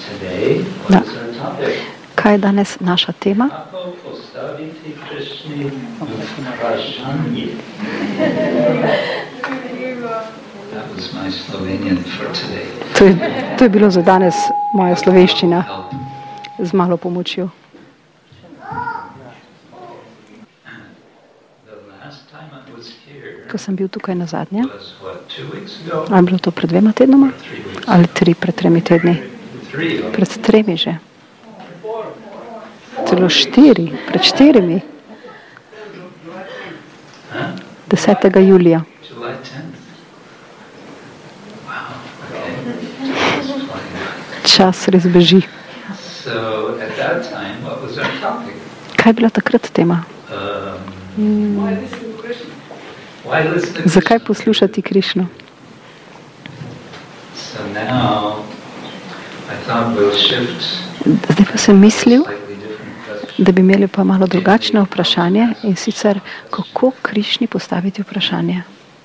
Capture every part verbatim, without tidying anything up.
Da. Kaj je danes naša tema? To je, to je bilo za danes moja slovenščina z malo pomočjo. Ko sem bil tukaj na zadnje, ali bilo to pred dvema tednoma, ali tri pred tremi tedni? Pred tremi že. Celo štiri, pred štirimi. desetega julija. Čas res beži. Kaj je bila takrat tema? Hmm. Zakaj poslušati Krišno? Zdaj pa sem mislil, da bi imeli pa malo drugačno vprašanje, in sicer, kako Krišni postaviti vprašanje.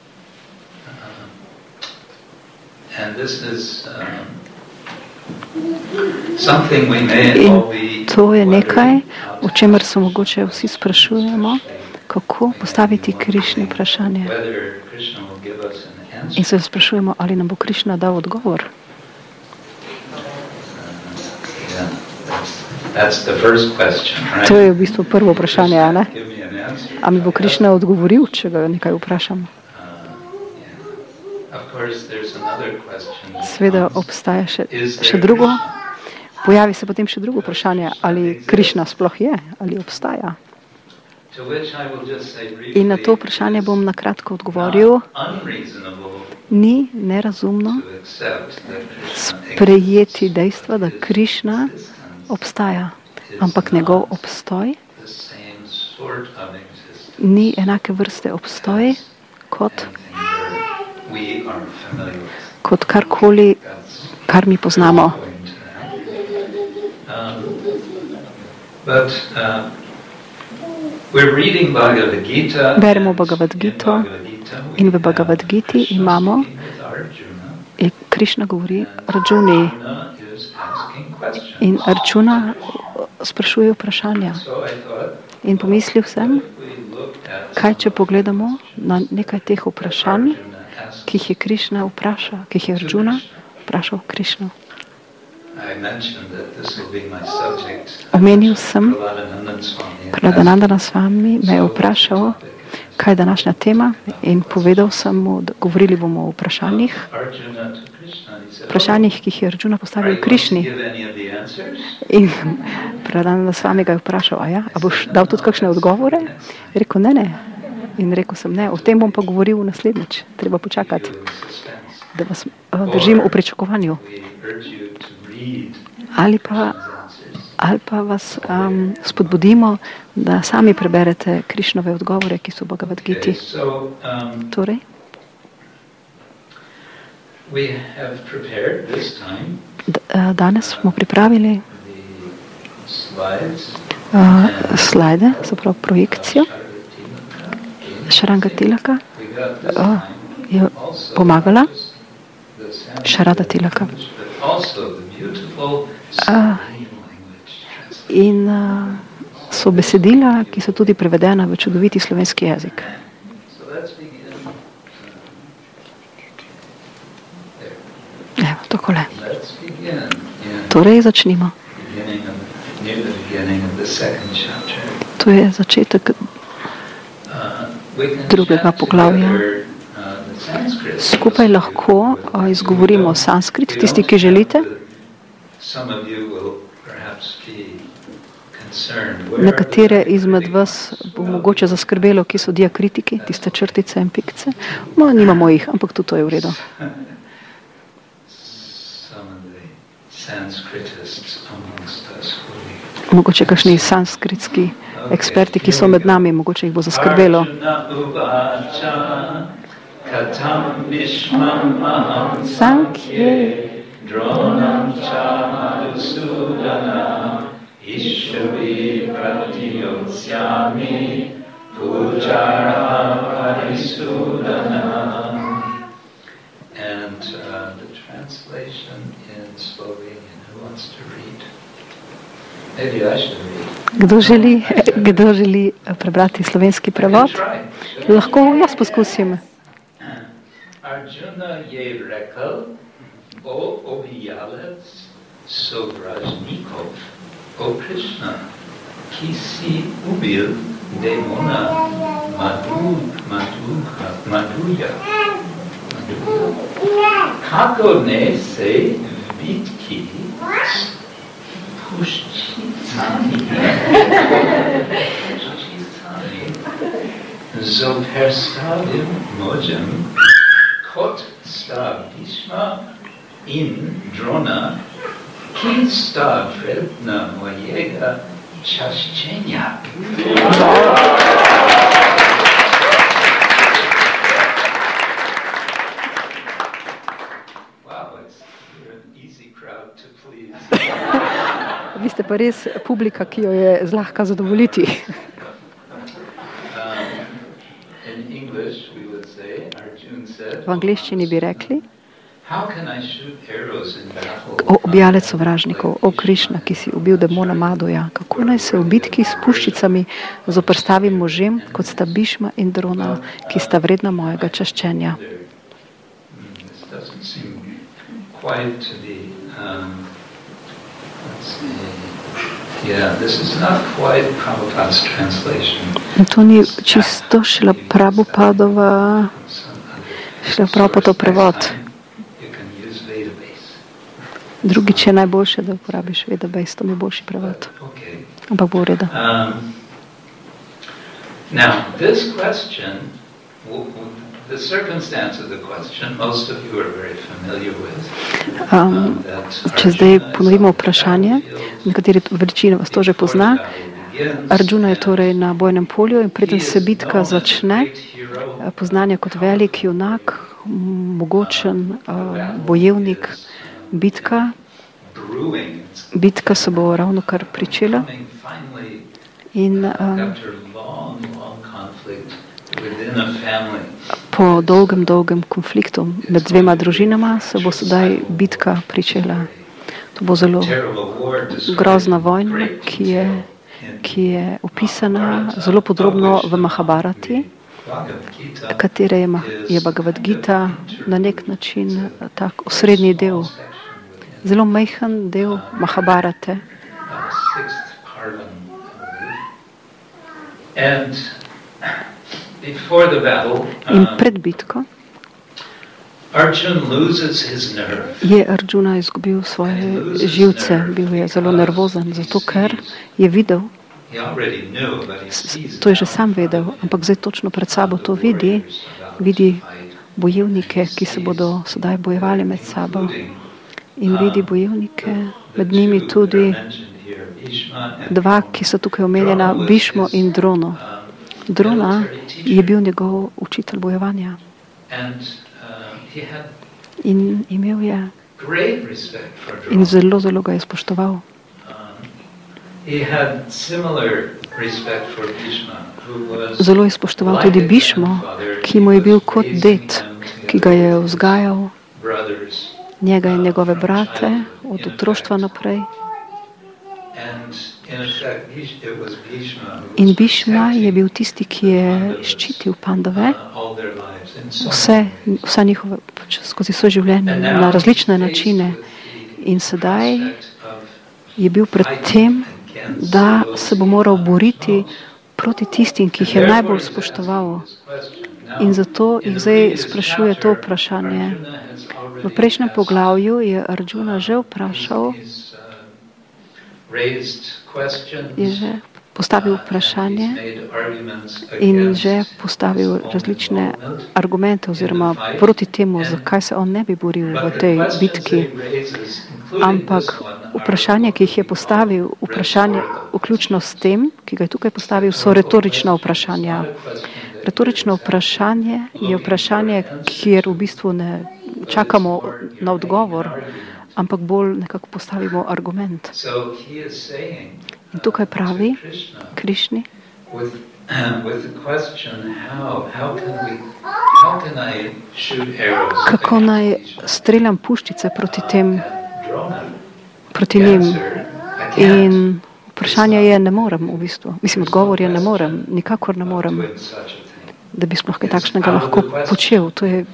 In to je nekaj, o čemer se mogoče vsi sprašujemo, kako postaviti Krišni vprašanje. In se sprašujemo, ali nam bo Krišna dal odgovor. To je v bistvu prvo vprašanje, a ne? A mi bo Krišna odgovoril, če ga nekaj vprašam? Sveda obstaja še, še drugo. Pojavi se potem še drugo vprašanje, ali Krišna sploh je, ali obstaja. In na to vprašanje bom na kratko odgovoril. Ni nerazumno sprejeti dejstva, da Krišna obstaja, ampak njegov obstoj ni enake vrste obstoj kot, kot karkoli, kar mi poznamo. Beremo Bhagavad Gito in v Bhagavad Giti imamo, in Krišna govori Arjuni. In Arjuna sprašuje vprašanja. In pomislil sem, kaj če pogledamo na nekaj teh vprašanj, ki jih je Krišna vprašal, ki jih je Arjuna vprašal Krišno. Omenil sem, Praladananda Swami me je vprašal, kaj je današnja tema, in povedal sem mu, da govorili bomo o vprašanjih, vprašanjih, ki jih je Arjuna postavil Krišni. In Praladananda Swami ga je vprašal, a ja, a boš dal tudi kakšne odgovore? Je rekel, ne, ne. In rekel sem, ne, o tem bom pa govoril naslednjič. Treba počakati, da vas držim v pričakovanju. Ali pa, ali pa vas um, spodbudimo, da sami preberete Krišnove odgovore, ki so v Bhagavad Giti. Torej, danes smo pripravili uh, slajde, zapravo projekcijo. Šaranga Tilaka uh, je pomagala. Šarada Tilaka. Uh, in uh, so besedila, ki so tudi prevedena v čudoviti slovenski jezik. Evo, takole. Torej, začnimo. To je začetek drugega poglavja. Skupaj lahko izgovorimo sanskrit, tisti, ki želite. Nekatere izmed vas bo mogoče zaskrbelo, ki so diakritiki, tiste črtice in pikce. No, nimamo jih, ampak tudi to je v redu. Mogoče kakšni sanskritski eksperti, ki so med nami, mogoče jih bo zaskrbelo. Sankhye Dronam cha madhusudana Ishvi pratiyotsyami Pujara parisudana. And uh, the translation in Slovene. Kdo želi, kdo želi prebrati slovenski prevod? Lahko jaz poskusim. Arjuna je rekel, o obijalec sovražnikov, o Krishna, ki si ubil demona Madu, Maduha, Maduja. Kako ne se v bitki s puščicami, puščicami zoperstavim možem, kot sta Bhishma in Drona, ki sta vredna mojega čaščenja. Vi ste pa res publika, ki jo je zlahka zadovoljiti. V angleščini bi rekli, o objalec sovražnikov, o Krišna, ki si ubil demona Madoja, kako naj se v bitki s puščicami zoperstavim možem, kot sta Bhishma in Drona, ki sta vredna mojega čaščenja. To ni čisto šla Prabhupadova, šla Prabhupadov prevod. Drugič je najboljše, da uporabiš Vedabase, to mi je boljši prevod. Ampak bo v redu. Now, this question, the circumstance of the question, most of you are very familiar with. Um, če zdaj ponovimo vprašanje, nekateri večina vas to že pozna. Arjuna je torej na bojnem polju in preden se bitka začne, poznanje kot velik junak, mogočen uh, bojevnik, bitka. Bitka se bo ravno kar pričela. In um, po dolgem, dolgem konfliktu med dvema družinama se bo sedaj bitka pričela. To bo zelo grozna vojna, ki je, ki je opisana zelo podrobno v Mahabharati, katere je, je Bhagavad Gita na nek način tak osrednji del, zelo majhen del Mahabharate. In pred bitko je Arjuna izgubil svoje živce, bil je zelo nervozen, zato ker je videl, to je že sam vedel, ampak zdaj točno pred sabo to vidi, vidi bojevnike, ki se bodo sedaj bojevali med sabo in vidi bojevnike, med njimi tudi dva, ki so tukaj omenjena, Bhishmo in Drono. Drona je bil njegov učitelj bojevanja in imel je in zelo, zelo ga je spoštoval. Zelo je spoštoval tudi Bhishmo, ki mu je bil kot ded, ki ga je vzgajal, njega in njegove brate od otroštva naprej. In Bhishma je bil tisti, ki je ščitil Pandave vse, vsa njihove, skozi svoje življenje na različne načine. In sedaj je bil pred tem, da se bo moral boriti proti tistim, ki jih je najbolj spoštoval. In zato jih zdaj sprašuje to vprašanje. V prejšnjem poglavju je Arjuna že vprašal, je že postavil vprašanje in že postavil različne argumente oziroma proti temu, zakaj se on ne bi boril v tej bitki. Ampak vprašanje, ki jih je postavil, vprašanje vključno s tem, ki ga je tukaj postavil, so retorična vprašanja. Retorično vprašanje je vprašanje, kjer v bistvu ne čakamo na odgovor, ampak bolj nekako postavimo argument. In tukaj pravi Krišni, kako naj streljam puščice proti tem proti njim. In vprašanje je, ne morem v bistvu. Mislim, odgovor je, ne morem, nikakor ne morem, da bi sploh kaj takšnega lahko počel. To je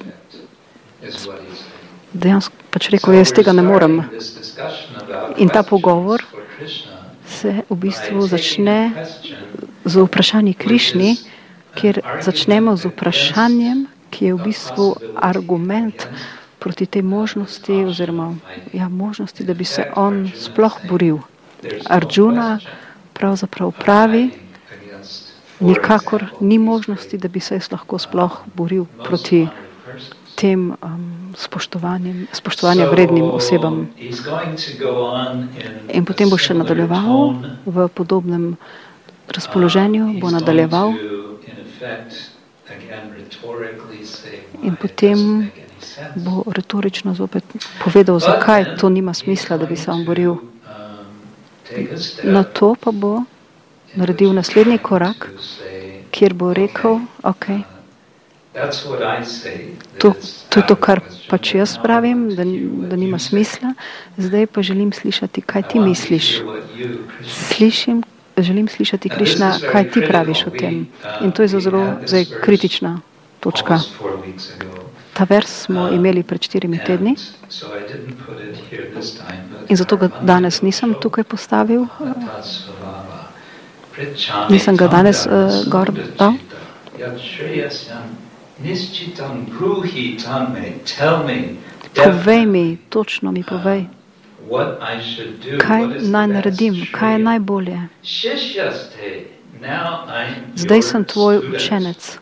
dejansko pač rekel, jaz tega ne morem. In ta pogovor se v bistvu začne z vprašanji Krišni, kjer začnemo z vprašanjem, ki je v bistvu argument proti tej možnosti, oziroma ja, možnosti, da bi se on sploh boril. Arjuna pravzaprav pravi, nikakor ni možnosti, da bi se jaz lahko sploh boril proti tem um, spoštovanjem, spoštovanjem vrednim osebam. In potem bo še nadaljeval v podobnem razpoloženju, bo nadaljeval in potem bo retorično zopet povedal, zakaj to nima smisla, da bi se on boril. Na to pa bo naredil naslednji korak, kjer bo rekel, ok, to, to je to, kar pač jaz pravim, da, da nima smisla, zdaj pa želim slišati, kaj ti misliš. Slišim, želim slišati, Krišna, kaj ti praviš o tem. In to je zelo zdaj kritična točka. Ta vers smo imeli pred štirimi tedni in zato ga danes nisem tukaj postavil. Nisem ga danes uh, gor dal. Povej mi, točno mi povej, kaj naj naredim, kaj je najbolje. Zdaj sem tvoj učenec.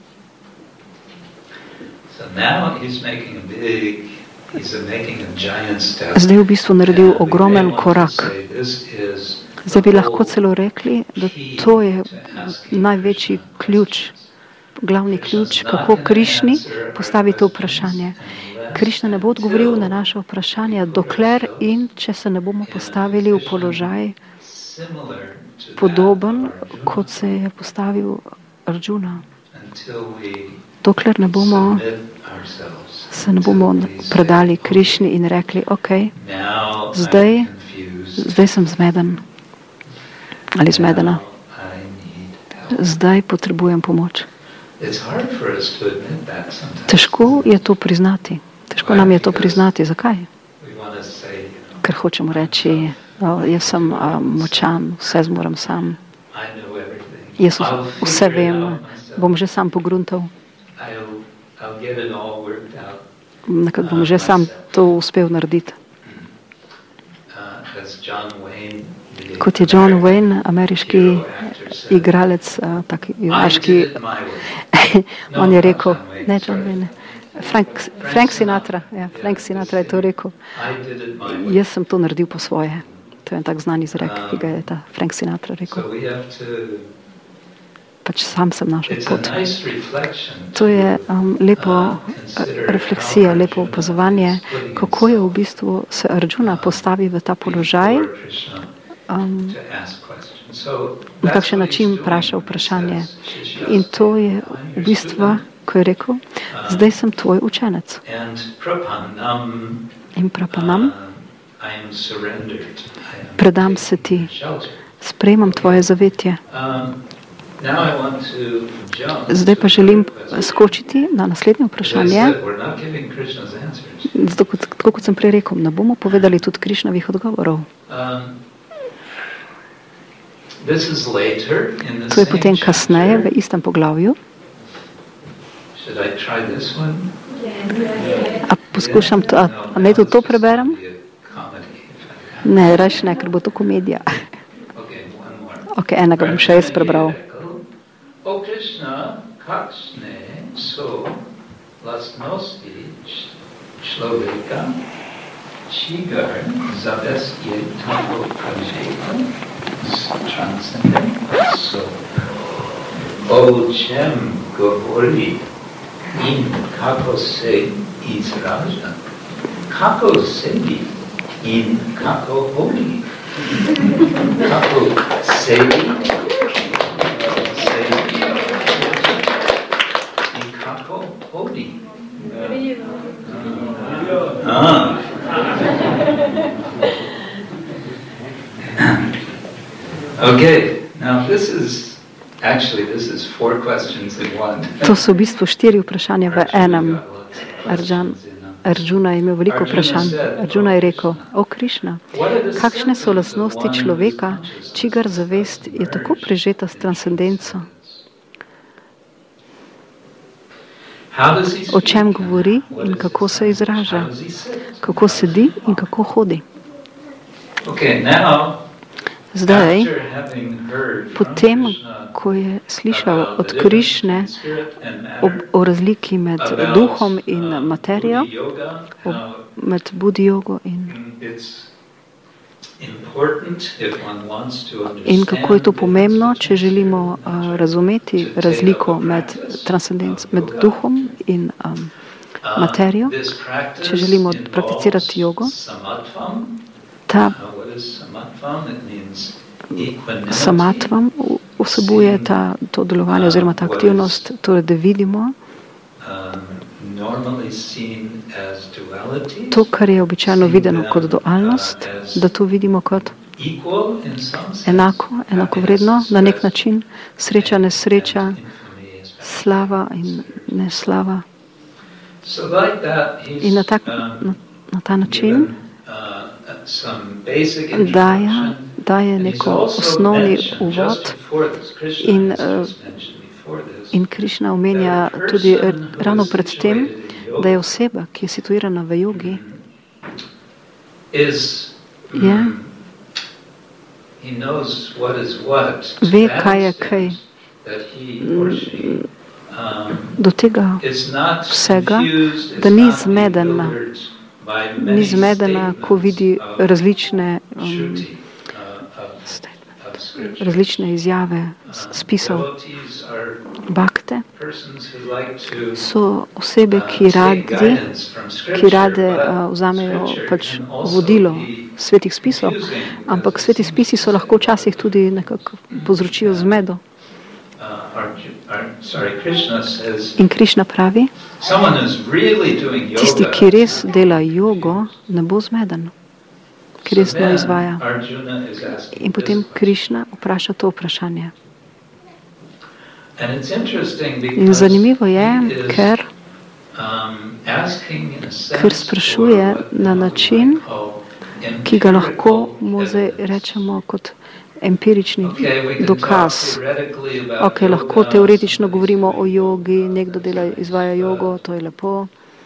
Zdaj v bistvu naredil ogromen korak. Zdaj bi lahko celo rekli, da to je največji ključ, glavni ključ, kako Krišni postavi to vprašanje. Krišna ne bo odgovoril na naše vprašanje, dokler in če se ne bomo postavili v položaj podoben, kot se je postavil Arjuna. Dokler ne bomo se ne bomo predali Krišni in rekli, ok, zdaj, zdaj sem zmeden ali zmedena. Zdaj potrebujem pomoč. Težko je to priznati. Težko nam je to priznati. Zakaj? Ker hočemo reči, oh, jaz sem uh, močan, vse zmorem sam. Jaz vse vem, bom že sam pogruntal. Nekako bom že sam to uspel narediti. Kot je John Wayne, ameriški igralec, uh, tak junaški, on je rekel, ne John Wayne, Frank, Frank Sinatra, ja, Frank Sinatra je to rekel, jaz sem to naredil po svoje. To je en tak znan izrek, ki ga je ta Frank Sinatra rekel. Pač sam sem našel pot. To je um, lepo refleksija, lepo opazovanje, kako je v bistvu se Arjuna postavi v ta položaj, um, na kakšen način vpraša vprašanje. In to je v bistvu, ko je rekel, zdaj sem tvoj učenec. In prapanam, predam se ti, sprejemam tvoje zavetje. Zdaj pa želim skočiti na naslednje vprašanje. Zato, kot, tako kot sem prej rekel, ne bomo povedali tudi Krišnovih odgovorov. To je potem kasneje v istem poglavju. A poskušam to, a, a naj to, to preberem? Ne, raje ne, ker bo to komedija. Ok, enega bom še jaz prebral. O Krishna, kakšne so lastnosti človeka, čigar zavest je tako prežeta s transcendentom so. O čem govori in kako se izraža, kako sebi in kako voli, kako sebi Okay, now this is actually this is four questions in one. To so v bistvu štiri vprašanja v enem. Arjun, Arjuna je imel veliko vprašanj. Arjuna je rekel: O Krišna, kakšne so lastnosti človeka, čigar zavest je tako prežeta s transcendenco? O čem govori in kako se izraža? Kako sedi in kako hodi? Zdaj, potem, ko je slišal od Krišne o, o razliki med duhom in materijo, o, med budi jogo in, in kako je to pomembno, če želimo uh, razumeti razliko med, med duhom in um, materijo, če želimo prakticirati jogo, ta samatvam vsebuje ta, to delovanje oziroma ta aktivnost, torej da vidimo to, kar je običajno videno kot dualnost, da to vidimo kot enako, enakovredno, na nek način, sreča, nesreča, slava in neslava. In na, tak, na, na ta način daje, daje neko osnovni uvod in, in Krišna omenja tudi ravno pred tem, da je oseba, ki je situirana v jogi, je, ve, kaj je kaj. Do tega vsega, da ni zmedena, ni zmedena, ko vidi različne, um, različne izjave spisov. Bakte so osebe, ki radi, ki rade uh, vzamejo pač vodilo svetih spisov, ampak sveti spisi so lahko včasih tudi nekako povzročijo zmedo. In Krišna pravi, tisti, ki res dela jogo, ne bo zmeden, ki resno izvaja. In potem Krišna vpraša to vprašanje. In zanimivo je, ker, ker sprašuje na način, ki ga lahko moze rečemo kot empirični dokaz. Ok, lahko teoretično govorimo o jogi, nekdo dela, izvaja jogo, to je lepo.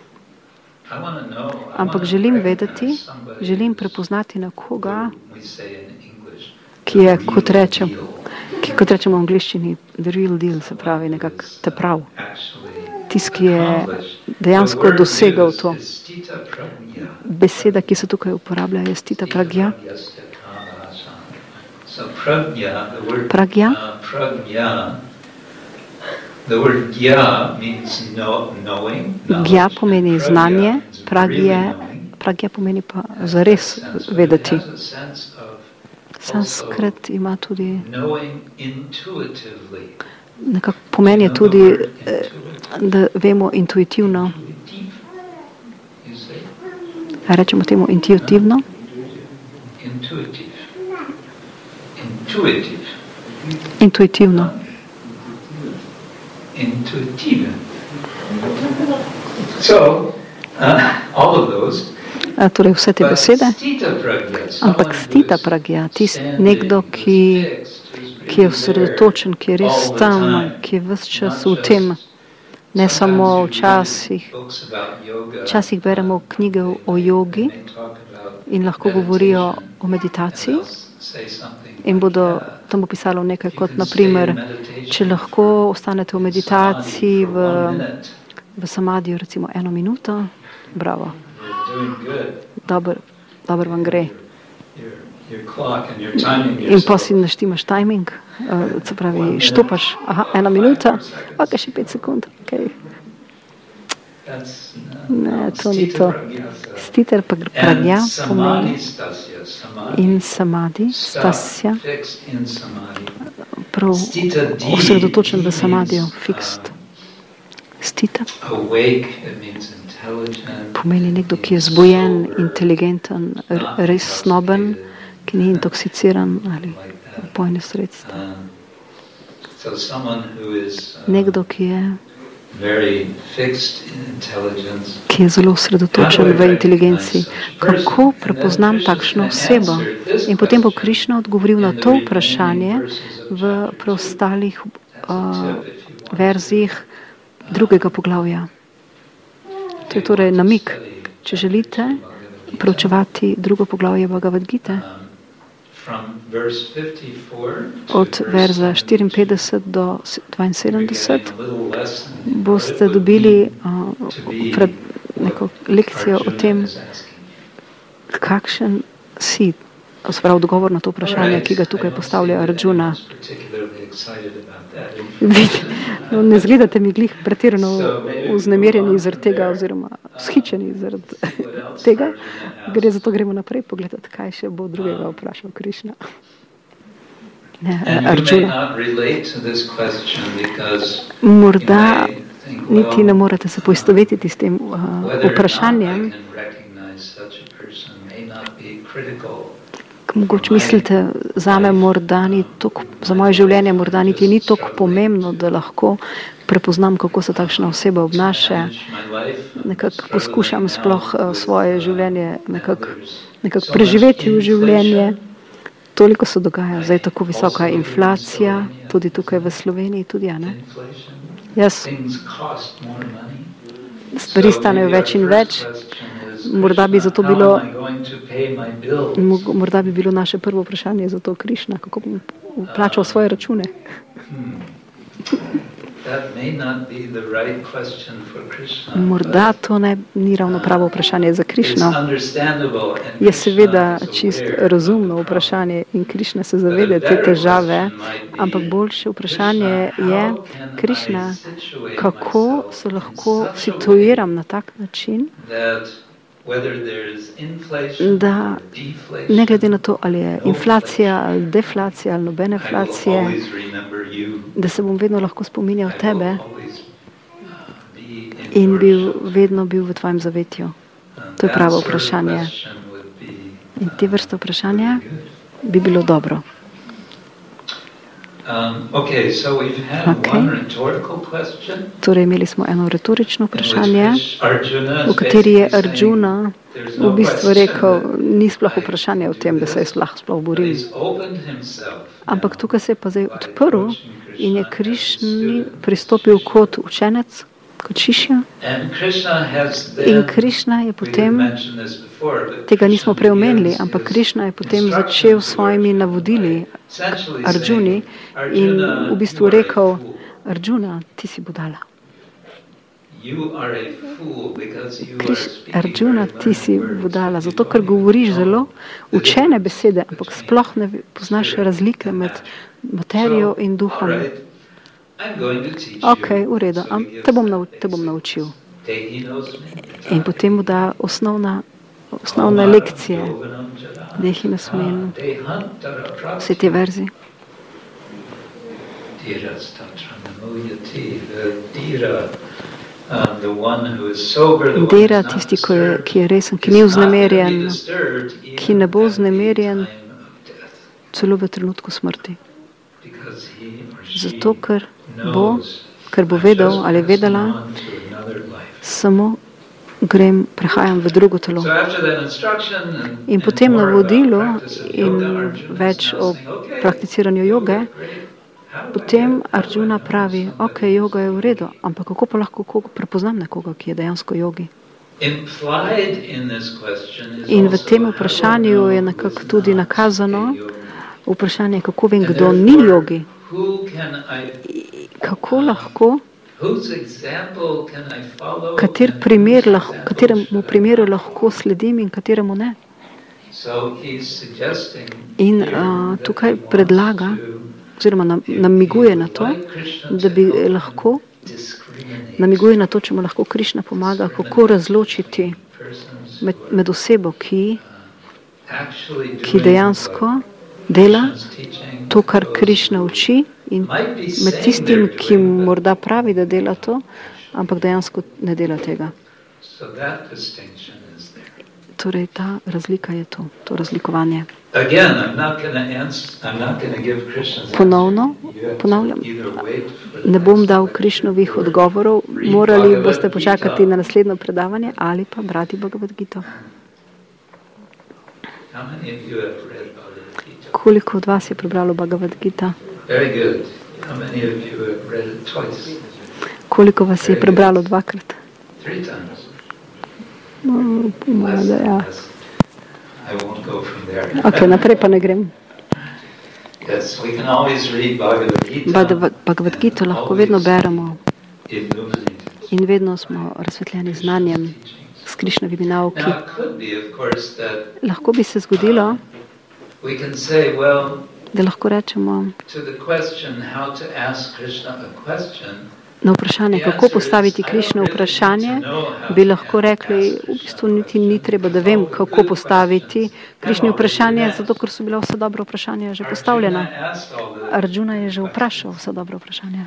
Ampak želim vedeti, želim prepoznati nekoga, ki je, kot rečem, ki, kot rečemo v angliščini, the real deal, se pravi, nekak te prav. Tist, ki je dejansko dosegal to. Beseda, ki se tukaj uporablja, je stita pragya. So pragya, the word pragya. Uh, pragya, the word gya means know, knowing. Gya pomeni znanje, pragya, pragya pomeni pa zares vedeti. Sanskrit ima tudi nekako pomeni tudi, da vemo intuitivno. Rečemo temu intuitivno. Intuitive. Intuitive. Intuitivno. Intuitive. So, uh, all of those. A, torej vse te besede. Ampak stita pragya, tist nekdo, ki, ki je osredotočen, ki je res tam, ki je ves čas v tem, ne samo včasih. Včasih beremo knjige o jogi in lahko govorijo o meditaciji. In bodo tam opisalo nekaj kot, naprimer, če lahko ostanete v meditaciji v, v samadiju recimo eno minuto, bravo. Dobar, dobar vam gre. In pa si naštimaš timing, uh, se pravi, štopaš, aha, ena minuta, ok, še pet sekund, ok. Ne, to ni to. Stiter pragya pomeni in samadhi, stasya, prav osredotočen v samadiju, fixed. Stita pomeni nekdo, ki je zbujen, inteligenten, res snoben, ki ni intoksiciran ali opojne sredstva. Um, so someone who is uh, Nekdo, ki je, very fixed in intelligence, ki je zelo sredotočen v inteligenci. Kako prepoznam takšno osebo? In potem bo Krišna odgovoril na to vprašanje v preostalih uh, verzijih drugega poglavja. To je torej namig. Če želite preučevati drugo poglavje Bhagavad Gite, od verza štiriinpetdeset do dvainsedemdeset, boste dobili uh, pred neko lekcijo o tem, kakšen si, sprav odgovor na to vprašanje, ki ga tukaj postavlja Arjuna. No, ne zgledate mi glih pretirano vznemirjeni zaradi tega oziroma vzhičeni zaradi tega. Gre za to, gremo naprej pogledati, kaj še bo drugega vprašal Krišna. Ne, Arjuna. Morda niti ne morete se poistovetiti s tem uh, vprašanjem. Mogoče mislite, zame morda ni toliko, za moje življenje morda niti ni toliko pomembno, da lahko prepoznam, kako se takšna oseba obnaša. Nekako poskušam sploh uh, svoje življenje nekako nekak preživeti v življenje. Toliko se dogaja. Zdaj tako visoka inflacija, tudi tukaj v Sloveniji, tudi ja, ne? Jaz. Stvari stanejo več in več. Morda bi zato bilo, morda bi bilo naše prvo vprašanje za to Krišna, kako bom plačal svoje račune. Morda to ne ni ravno pravo vprašanje za Krišno. Je seveda čist razumno vprašanje in Krišna se zaveda te težave, ampak boljše vprašanje je, Krišna, kako se lahko situiram na tak način, da ne glede na to, ali je inflacija, ali deflacija, ali nobene inflacije, da se bom vedno lahko spominjal tebe in bil, vedno bil v tvojem zavetju. To je pravo vprašanje. In te vrste vprašanja bi bilo dobro. Um, okay, so we've had okay. one rhetorical question. Torej imeli smo eno retorično vprašanje, v kateri je Arjuna v bistvu rekel, ni sploh vprašanje o tem, da se je sploh sploh borim. Ampak tukaj se je pa zdaj odprl in je Krišni pristopil kot učenec, kot šišja. In Krišna je potem, tega nismo prej omenili, ampak Krišna je potem začel s svojimi navodili Arjuni in v bistvu rekel, Arjuna, ti si budala. Arjuna, ti si budala, zato ker govoriš zelo učene besede, ampak sploh ne poznaš razlike med materijo in duhom. Ok, v redu, te bom, nau, te bom naučil. In potem mu da osnovna, osnovne lekcije. Dehina smen, vse te verzi. Dera, tisti, ki je, ki je resen, ki ni vznemirjen, ki ne bo vznemirjen celo v trenutku smrti. Zato, ker bo, ker bo vedel ali vedela, samo grem, prehajam v drugo telo. In potem navodilo in več o prakticiranju joge, potem Arjuna pravi, ok, joga je v redu, ampak kako pa lahko koga, prepoznam nekoga, ki je dejansko jogi? In v tem vprašanju je nekako tudi nakazano vprašanje, kako vem, kdo ni jogi. Kako lahko, kater primer lahko, kateremu primeru lahko sledim in kateremu ne. In uh, tukaj predlaga, oziroma namiguje na to, da bi lahko, namiguje na to, če mu lahko Krišna pomaga, kako razločiti med, med osebo, ki, ki dejansko dela to, kar Krišna uči, in med tistim, ki morda pravi, da dela to, ampak dejansko ne dela tega. Torej, ta razlika je tu, to razlikovanje. Again, I'm not going to answer, I'm not going to give Krishna's Ponovno, ponavljam, ne bom dal Krišnovih odgovorov, morali boste počakati na naslednjo predavanje ali pa brati Bhagavad Gita. Koliko od vas je prebralo Bhagavad Gita? Koliko vas je prebralo dvakrat? No, pomalo, da ja. Ok, naprej pa ne grem. Bhagavad Gita lahko vedno beremo in vedno smo razsvetljeni znanjem s Krišnovimi nauki. Lahko bi se zgodilo, da lahko rečemo na vprašanje, kako postaviti Krišno vprašanje, bi lahko rekli, v bistvu niti ni treba, da vem, kako postaviti Krišno vprašanje, zato ker so bila vsa dobra vprašanja že postavljena. Arjuna je že vprašal vsa dobra vprašanja.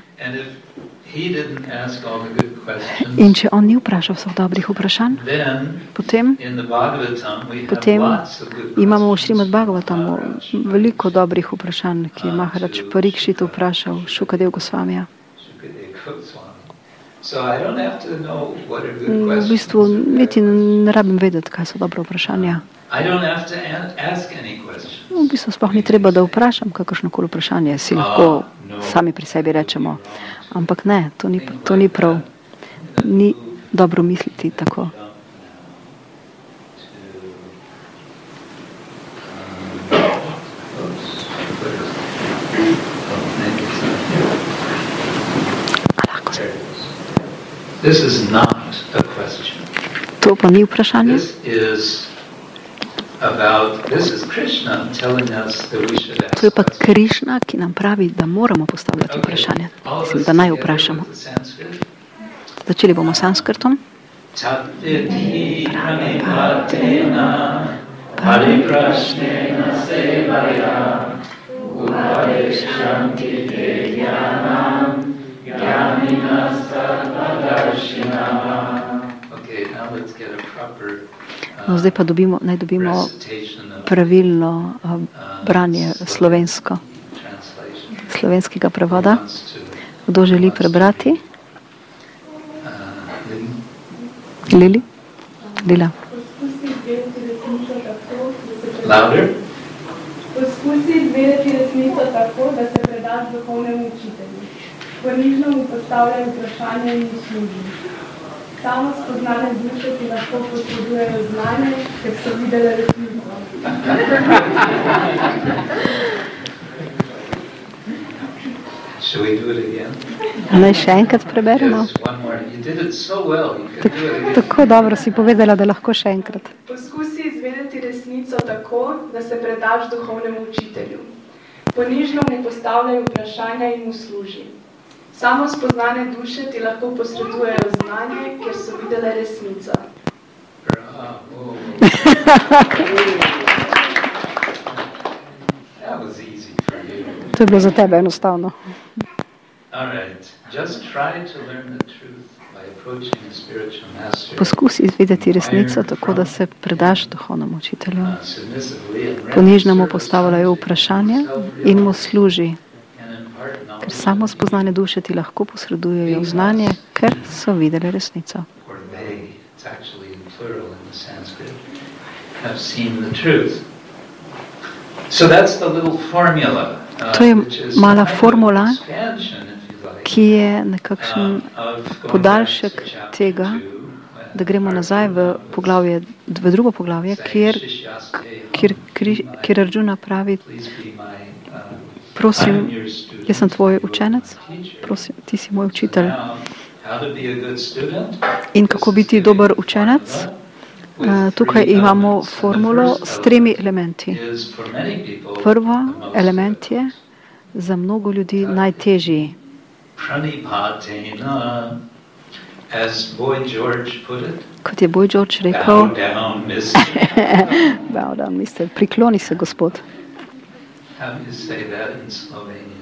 In če on ni vprašal vseh dobrih vprašanj, potem, potem imamo v Šrimad Bhagavatamu veliko dobrih vprašanj, ki je Maharaj Parikšit vprašal Šukadev Gosvamija. V bistvu niti ne rabim vedeti, kaj so dobra vprašanja. V bistvu sploh ni treba, da vprašam kakršnokoli vprašanje, si lahko sami pri sebi rečemo. Ampak ne, to ni, to ni prav. Ni dobro misliti tako. This is not a question. To pa ni vprašanje. This is about, this is Krishna telling us that we should ask. To je pa Krišna, ki nam pravi, da moramo postavljati vprašanje. Mislim, da naj vprašamo. Začeli bomo s sanskrtom. Tatvidhi pranipatena pariprashnena sevaya upadeshanti te jnanam jnaninas tattvadaršinama. Okay, now let's get a proper No, zdaj pa dobimo, naj dobimo pravilno uh, branje slovensko, slovenskega prevoda. Kdo želi prebrati? Lili? Lila. Louder. Poskusi izvedeti resnico tako, da se predaš duhovnemu učitelju. Ponižno mu postavljaj vprašanje in služi. Samo spoznane duše ti lahko potrebujejo znanje, ker so videle resnico. Shall we do it again? Naj še enkrat preberemo. Yes, one more. You did it so well. You can do it again. Tako dobro si povedala, da lahko še enkrat. Poskusi izvedeti resnico tako, da se predaš duhovnemu učitelju. Ponižno mu postavljaj vprašanja in mu služi. Samo spoznane duše ti lahko posredujejo znanje, ker so videle resnico. Bravo. That was easy for you. To je bilo za tebe enostavno. All right. Just try to learn the truth by approaching a spiritual master. Poskusi izvedeti resnico tako, da se predaš duhovnemu učitelju. Uh, submissively and Ponižno mu postavljajo vprašanja in mu služi. Ker samo spoznane duše ti lahko posredujejo znanje, ker so videli resnico. or they, it's actually in plural in the Sanskrit, have seen the truth. So that's the little formula, uh, To je which is mala kind of formula, an expansion, if you like, ki je nekakšen uh, of going back podaljšek to chapter tega, two, da gremo nazaj v poglavje, v drugo poglavje, kjer, kjer, kjer, kjer Arjuna pravi, Please be my, uh, prosim, I'm your student, jaz sem tvoj učenec, teacher. prosim, ti si moj učitelj. Now, how to be a good student? In kako biti dober učenec? Uh, tukaj imamo formulo s tremi elementi. Is for many people Prva the most element je za mnogo ljudi najtežji. Pranipatena, as Boy George put it, Kot je Boy George bow rekel, down, mister. bow down, mister, prikloni se, gospod. How do you say that in Slovenian?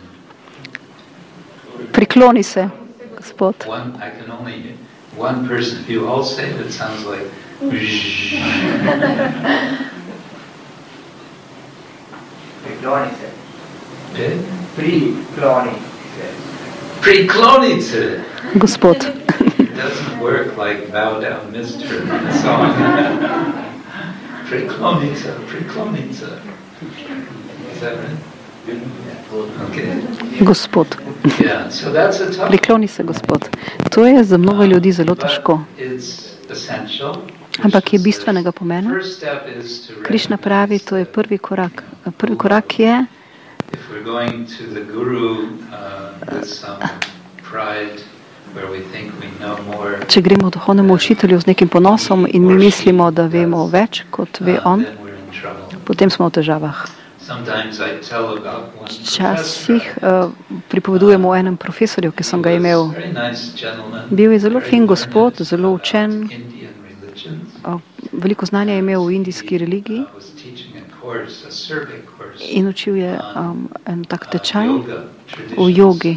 Prikloni se, gospod. One, I can only, one person, if you all say it, it sounds like Priklonice. Eh? Priklonice. Priklonice. Gospod. It doesn't work like bow down, mister song. Priklonica, priklonica. Is that right? Okay. Gospod. Yeah, so that's a tough. Prikloni se, Gospod. To je za mnogo ljudi zelo težko. Ampak je bistvenega pomena. Krišna pravi, to je prvi korak. Prvi korak je, če gremo duhovnemu učitelju z nekim ponosom in mi mislimo, da vemo več, kot ve on, potem smo v težavah. Včasih uh, pripovedujemo o enem profesorju, ki sem ga imel. Bil je zelo fin gospod, zelo učen, uh, veliko znanja je imel v indijski religiji in učil je um, en tak tečaj v jogi.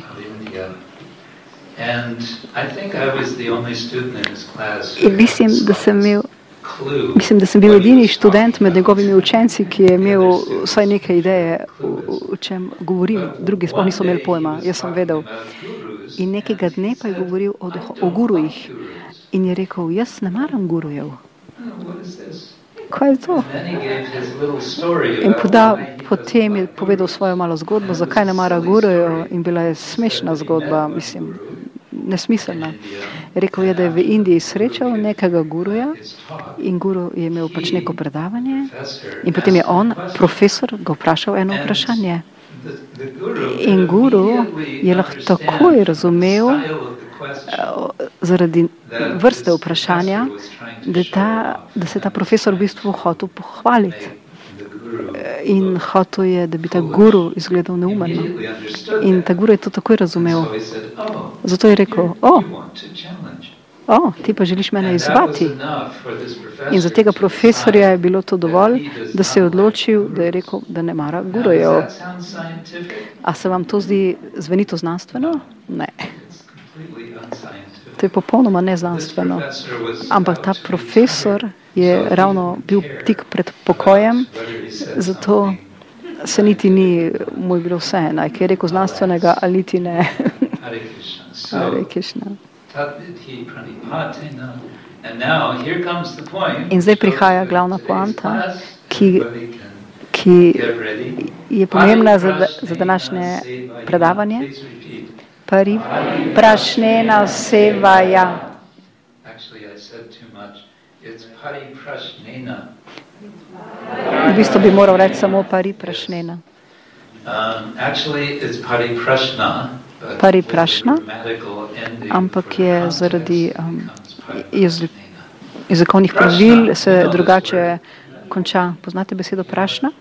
In mislim, da sem imel Mislim, da sem bil edini študent med njegovimi učenci, ki je imel vsaj neke ideje, o čem govorim. Drugi sploh niso imeli pojma, jaz sem vedel. In nekega dne pa je govoril o, o gurujih. In je rekel, jaz ne maram gurujev. Kaj je to? In poda, potem je povedal svojo malo zgodbo, zakaj ne mara gurujev. In bila je smešna zgodba, mislim, nesmiselna. Rekel je, da je v Indiji srečal nekega guruja in guru je imel pač neko predavanje in potem je on, profesor, ga vprašal eno vprašanje. In guru je lahko takoj razumel zaradi vrste vprašanja, da, ta, da se ta profesor v bistvu hotel pohvaliti. In hotel je, da bi ta guru izgledal neumno. In ta guru je to takoj razumel. Zato je rekel, o, o, ti pa želiš mene izzvati. In za tega profesorja je bilo to dovolj, da se je odločil, da je rekel, da ne mara gurujev. A se vam to zdi zvenito znanstveno? Ne. To je popolnoma neznanstveno. Ampak ta profesor je ravno bil tik pred pokojem, zato se niti ni mu je bilo vseeno, ki je rekel znanstvenega, ali niti ne. Hare Krishna. In zdaj prihaja glavna poanta, ki, ki je pomembna za, za današnje predavanje. Pari prašnena sevaja. V bistvu bi moral reči samo pari prašnena. Pari prašna, ampak je zaradi um, jezik, jezikovnih pravil se drugače konča. Poznate besedo prašna?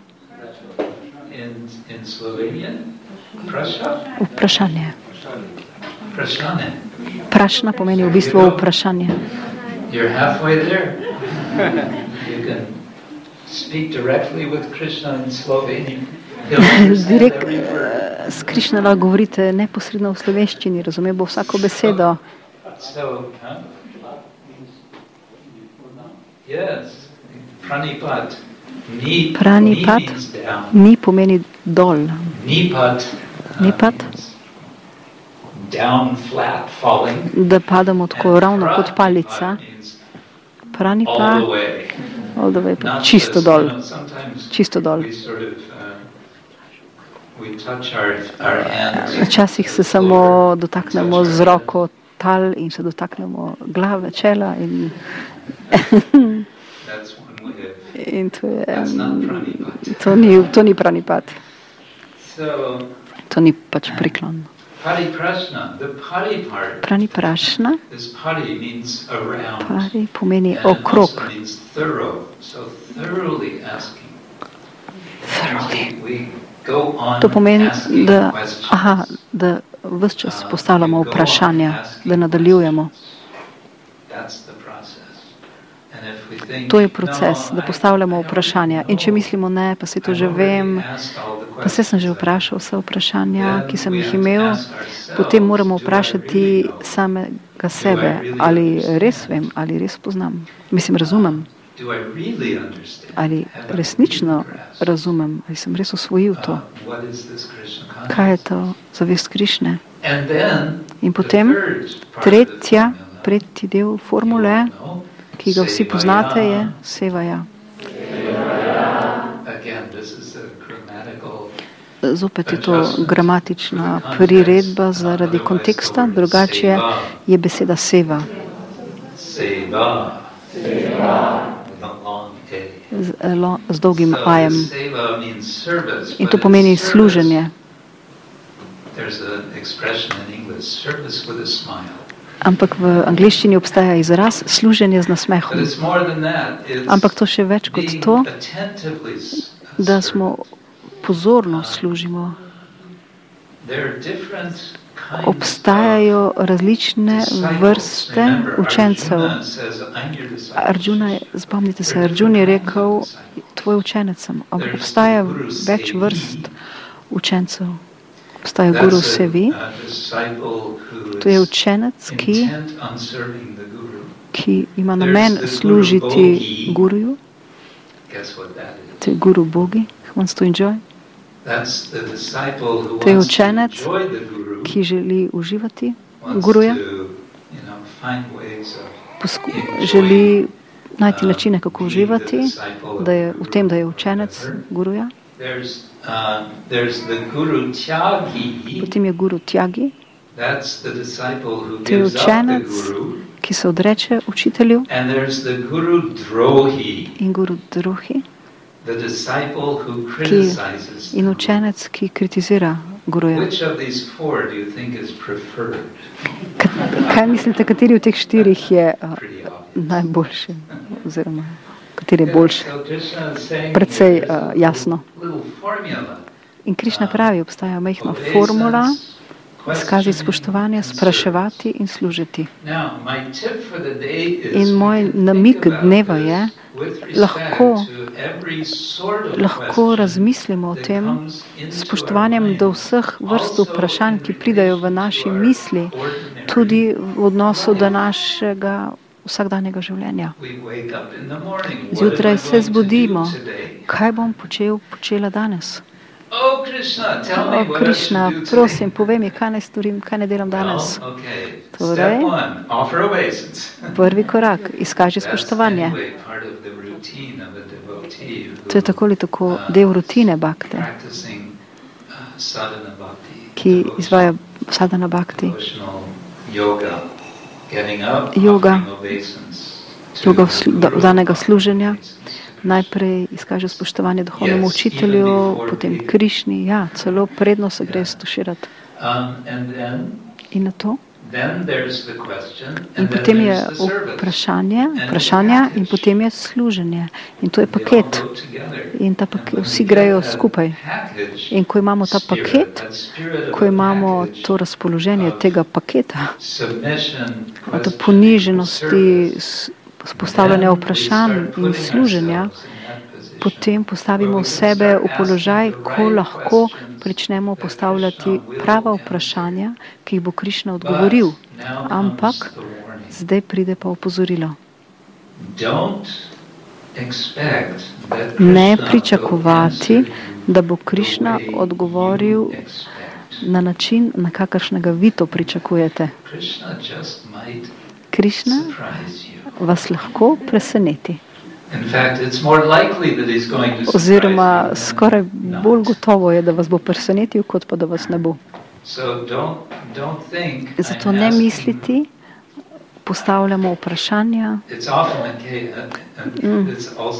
Vprašanje. Prašna pomeni v bistvu vprašanje. You're halfway there. You can speak directly with Krishna in Slovenian. Direkt s Krišnala govorite neposredno v slovenščini, razume bo vsako besedo. So, huh? Yes, pranipat. Ni, pranipat ni pomeni dol. Nipat. Nipat. Down flat falling. Da padamo tako ravno kot palica. Pranipa. All the way. All the way. Čisto dol. Čisto dol. Včasih se samo dotaknemo z roko tal in se dotaknemo glave, čela in, in to je to ni, to ni pranipat. To ni pač priklon. Prani prašna. Pari pomeni okrog. Thoroughly. To pomeni, da, aha, da ves čas postavljamo vprašanja, da nadaljujemo. To je proces, da postavljamo vprašanja. In če mislimo, ne, pa se to že vem, pa se sem že vprašal vse vprašanja, ki sem jih imel, potem moramo vprašati same, samega sebe, ali res vem, ali res poznam, mislim, razumem, ali resnično razumem, ali sem res osvojil to, kaj je to zavest Krišne. In potem tretja, tretji del formule, ki ga vsi poznate, je Sevaja. Zopet je to gramatična priredba zaradi konteksta, drugače je beseda seva. Z, z dolgim ajem. In to pomeni služenje. Ampak v angleščini obstaja izraz služenje z nasmehom. Ampak to še več kot to, da smo pozorno služimo. Obstajajo različne vrste učencev. Arjuna, spomnite se, Arjun je rekel, tvoj učenec sem, ampak obstaja več vrst učencev. Obstaja guru sevi, to je učenec, ki, ki ima namen služiti guruju, to je guru Bogi, who wants to enjoy. To je učenec, ki želi uživati guruja, Posku, želi najti načine, kako uživati, da je v tem, da je učenec guruja. Potem je guru Tyagi, to je učenec, ki se odreče učitelju, in guru Drohi, ki, in učenec, ki kritizira guruja. Kaj mislite, kateri od teh štirih je uh, najboljši, oziroma kateri je boljši? Predvsej uh, jasno. In Krišna pravi, obstaja majhna formula, izkazi spoštovanja, spraševati in služiti. In moj namig dneva je, lahko, lahko razmislimo o tem spoštovanjem do vseh vrst vprašanj, ki pridajo v naši misli, tudi v odnosu do našega vsakdanjega življenja. Zjutraj se zbudimo, kaj bom počel, počela danes? O Krišna, prosim, povej mi, kaj ne storim, kaj ne delam danes. Torej, prvi korak, izkaži spoštovanje. To je tako ali tako del rutine bhakte, ki izvaja sadhana bhakti. Yoga, yoga vdanega služenja. Najprej izkaže spoštovanje duhovnemu učitelju, potem Krišni, ja, celo predno se gre stuširati. In na to? In potem je vprašanje, vprašanje in potem je služenje. In to je paket. In ta paket, vsi grejo skupaj. In ko imamo ta paket, ko imamo to razpoloženje tega paketa, to poniženosti, postavljanja vprašanj in služenja, potem postavimo sebe v položaj, ko lahko pričnemo postavljati prava vprašanja, ki jih bo Krišna odgovoril. Ampak zdaj pride pa opozorilo. Ne pričakovati, da bo Krišna odgovoril na način, na kakršnega vi to pričakujete. Krišna vas lahko preseneti. Oziroma, skoraj bolj gotovo je, da vas bo presenetil, kot pa da vas ne bo. Zato ne misliti, postavljamo vprašanja. Mm.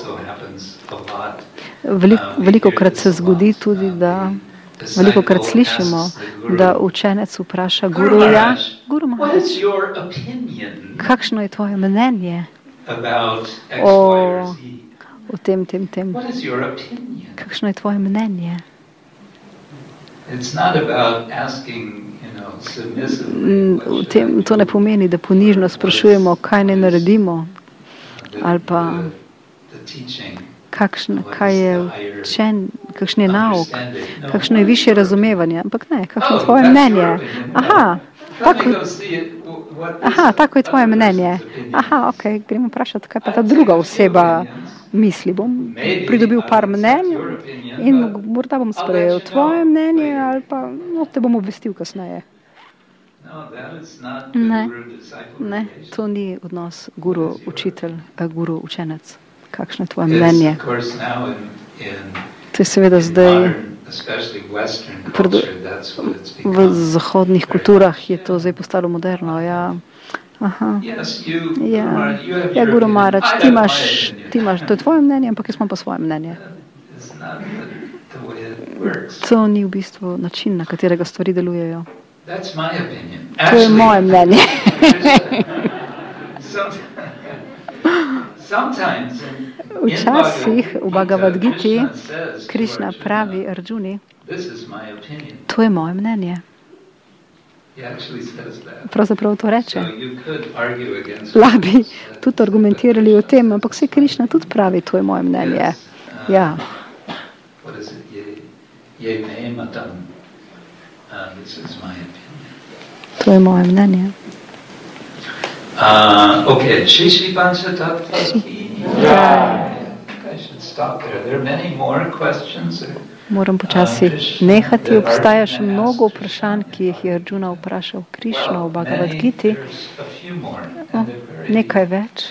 Veliko, veliko krat se zgodi tudi, da veliko krat slišimo, da učenec vpraša guruja, Guru Maharaj, kakšno je tvoje mnenje o, o tem, tem, tem. Kakšno je tvoje mnenje? V tem, to ne pomeni, da ponižno sprašujemo, kaj ne naredimo, ali pa kakšno, kaj je učen, kakšen je nauk, kakšno je više razumevanje, ampak ne, kakšno je tvoje mnenje. Aha, tako, Aha, tako je tvoje mnenje. Aha, ok, gremo vprašati, kaj pa ta druga oseba misli. Bom pridobil par mnenj in morda bom sprejel tvoje mnenje ali pa no, te bom obvestil kasneje. Ne, ne, to ni odnos guru-učitelj, guru-učenec. Kakšno je tvoje mnenje? To je seveda zdaj, v zahodnih kulturah je to zdaj postalo moderno. Ja. Aha. Ja, ja, Guru Maharaj, ti imaš, ti imaš, to je tvoje mnenje, ampak jaz imam pa svoje mnenje. To ni v bistvu način, na katerega stvari delujejo. To je moje mnenje. Včasih v Bhagavad Giti Krišna pravi Arjuni, to je moje mnenje. Pravzaprav to reče. Lahko bi tudi argumentirali o tem, ampak vse Krišna tudi pravi, to je moje mnenje. Ja. To je moje mnenje. Uh, okay, Shri Shri Panchatattva. I should stop there. There are many more questions. Moram počasi nehati. Obstaja še mnogo vprašanj, ki jih je Arjuna vprašal Krišno v Bhagavad Giti. No, nekaj več.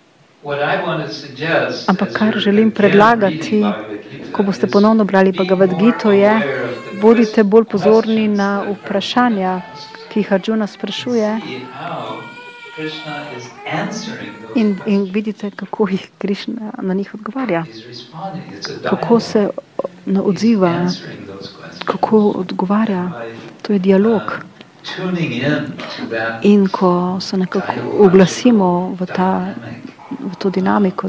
Ampak kar želim predlagati, ko boste ponovno brali Bhagavad Gito, je, bodite bolj pozorni na vprašanja, ki jih Arjuna sprašuje. In, in vidite, kako jih Krišna na njih odgovarja. Kako se odziva, kako odgovarja. To je dialog. In ko se nekako uglasimo v, ta, v to dinamiko,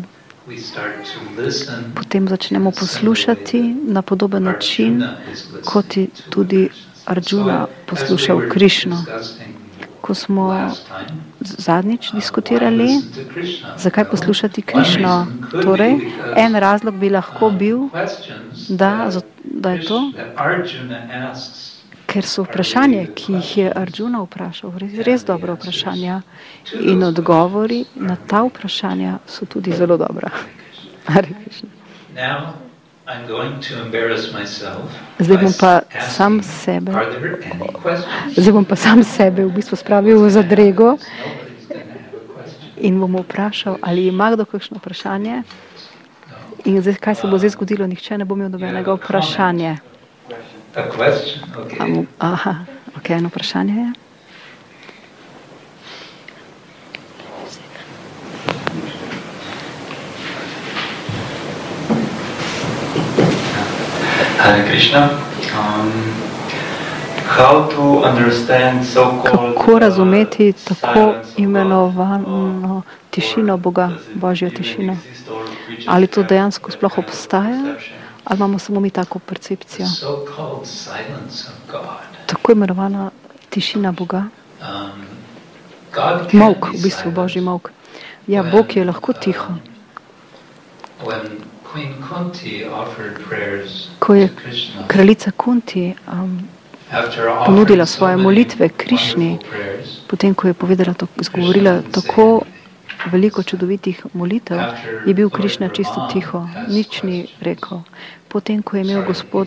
potem začnemo poslušati na podoben način, kot je tudi Arjuna poslušal Krišno. Ko smo zadnjič diskutirali, zakaj poslušati Krišno. Torej, en razlog bi lahko bil, da, da je to, ker so vprašanje, ki jih je Arjuna vprašal, res, res dobra vprašanja in odgovori na ta vprašanja so tudi zelo dobra. Hare Krišna. Zdaj bom pa sam sebe, zdaj bom pa sam sebe v bistvu spravil v zadrego in bom vprašal, ali ima kdo kakšno vprašanje in zdaj, kaj se bo zdaj zgodilo, nihče ne bo imel nobenega vprašanja. Aha, ok, eno vprašanje je. Hare Krishna. Um, how to understand so-called Kako razumeti tako imenovano tišino Boga, Božjo tišino? Ali to dejansko sploh obstaja? Ali imamo samo mi tako percepcijo? Tako imenovana tišina Boga? Molk, v bistvu Božji molk. Ja, Bog je lahko tiho. Ko je kraljica Kunti um, ponudila svoje molitve Krišni, potem, ko je povedala, to, izgovorila tako veliko čudovitih molitev, je bil Krišna čisto tiho, nič ni rekel. Potem, ko je imel gospod,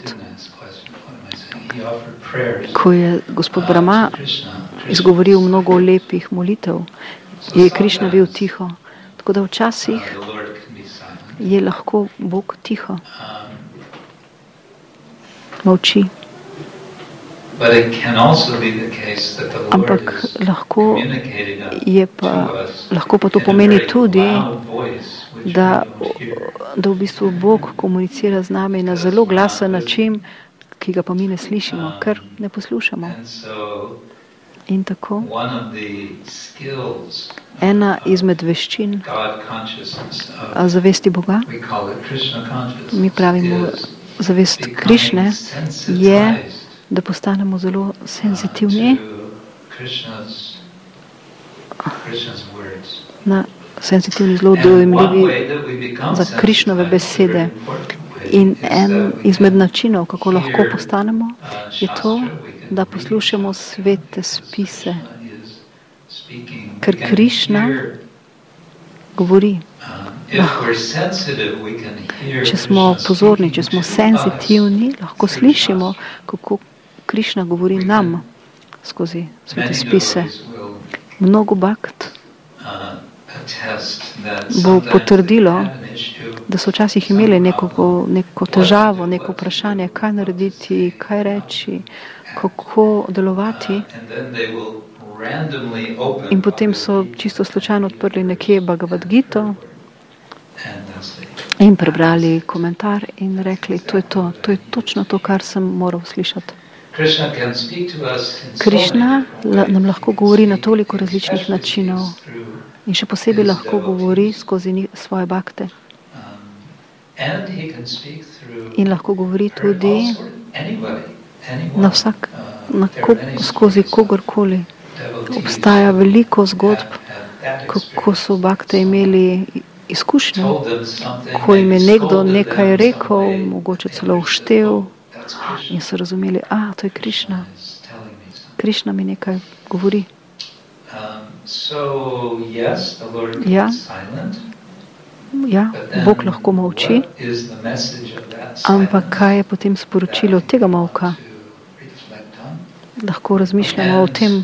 ko je gospod Brahma izgovoril mnogo lepih molitev, je Krišna bil tiho. Tako da včasih je lahko Bog tiho. Molči. Ampak lahko, je pa, lahko pa to pomeni tudi, da, da v bistvu Bog komunicira z nami na zelo glasen način, ki ga pa mi ne slišimo, ker ne poslušamo. In tako, ena izmed veščin zavesti Boga, mi pravimo zavest Krišne, je, da postanemo zelo senzitivni na senzitivni, zelo dojemljivi za Krišnove besede. In en izmed načinov, kako lahko postanemo, je to, da poslušamo svete spise ker Krišna govori. Če smo pozorni, če smo senzitivni, lahko slišimo, kako Krišna govori nam skozi svete spise. Mnogo bhakt bo potrdilo, da so včasih imeli neko, neko težavo, neko vprašanje, kaj narediti, kaj reči, kako delovati. In potem so čisto slučajno odprli nekje Bhagavad Gito in prebrali komentar in rekli, to je to, to je točno to, kar sem moral slišati. Krišna nam lahko govori na toliko različnih načinov in še posebej lahko govori skozi svoje bhakte. In lahko govori tudi na vsak, na ko, skozi kogarkoli. Obstaja veliko zgodb, kako so bhakte imeli izkušnje, ko jim je nekdo nekaj rekel, mogoče celo vštel in so razumeli, a, to je Krišna. Krišna mi nekaj govori. Ja, ja, Bog lahko molči, ampak kaj je potem sporočilo tega molka? Lahko razmišljamo o tem.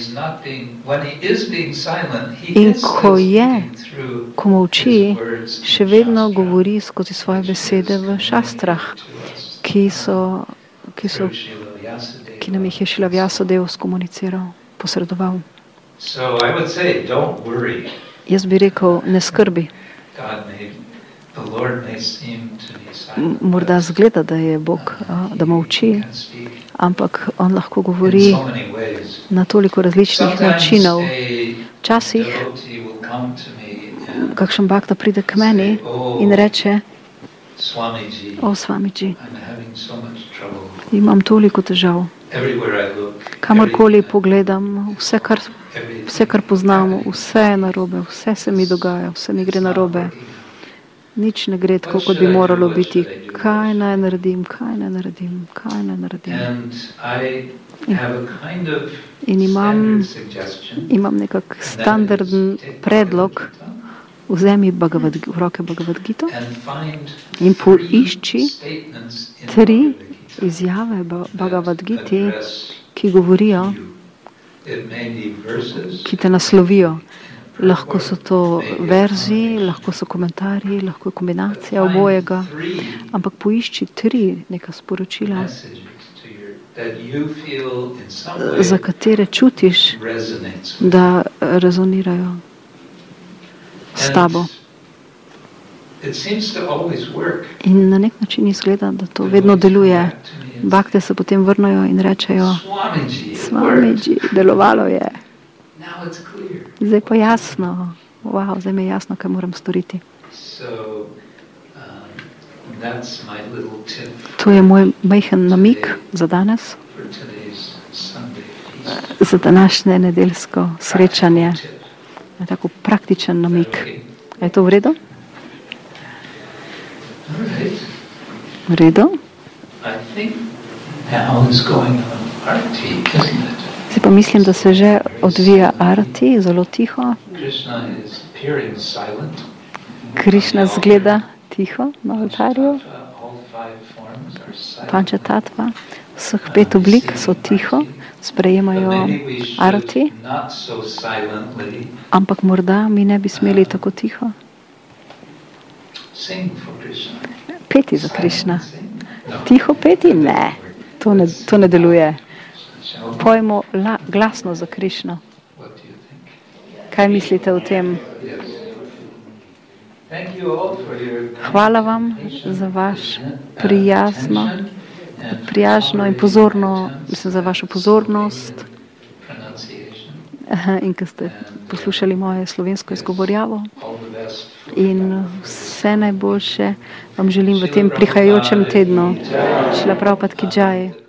In ko je, ko molči, še vedno govori skozi svoje besede v šastrah, ki so, ki so, ki nam jih je Šrila Vjasadeva skomuniciral, posredoval. Jaz bi rekel, ne skrbi. Morda zgleda, da je Bog, da molči, ampak on lahko govori na toliko različnih načinov. Včasih kakšen bhakta pride k meni in reče, o Swamiji, imam toliko težav. Kamorkoli pogledam, vse kar, vse, kar poznam, vse je narobe, vse se mi dogaja, vse mi gre narobe. Nič ne gre tako, kot bi moralo biti. Kaj naj naredim, kaj naj naredim, kaj naj naredim. In, in imam, imam nekak standarden predlog, vzemi Bhagavad, v roke Bhagavad Gito in poišči tri izjave Bhagavad Giti, ki govorijo, ki te naslovijo. Lahko so to verzi, lahko so komentarji, lahko je kombinacija obojega, ampak poišči tri neka sporočila, za katere čutiš, da rezonirajo s tabo. In na nek način izgleda, da to vedno deluje. Bhakte se potem vrnajo in rečejo, Swamiji, delovalo je. Zdaj pa jasno, wow, zdaj mi je jasno, kaj moram storiti. To je moj majhen namig za danes, za današnje nedeljsko srečanje. Tako praktičen namig. Je to v redu? V redu? Zdaj pa mislim, da se že odvija arati, zelo tiho. Krišna zgleda tiho na oltarju. Pančatattva, vseh pet oblik so tiho, sprejemajo arati, ampak morda mi ne bi smeli tako tiho peti za Krišna. Tiho peti? Ne, to ne, to ne deluje. Pojmo la, glasno za Krišno. Kaj mislite o tem? Hvala vam za vaš prijazno, prijazno in pozorno, mislim, za vašo pozornost in ko ste poslušali moje slovensko izgovorjavo. In vse najboljše vam želim v tem prihajajočem tednu. Šrila Prabhupada ki džaj.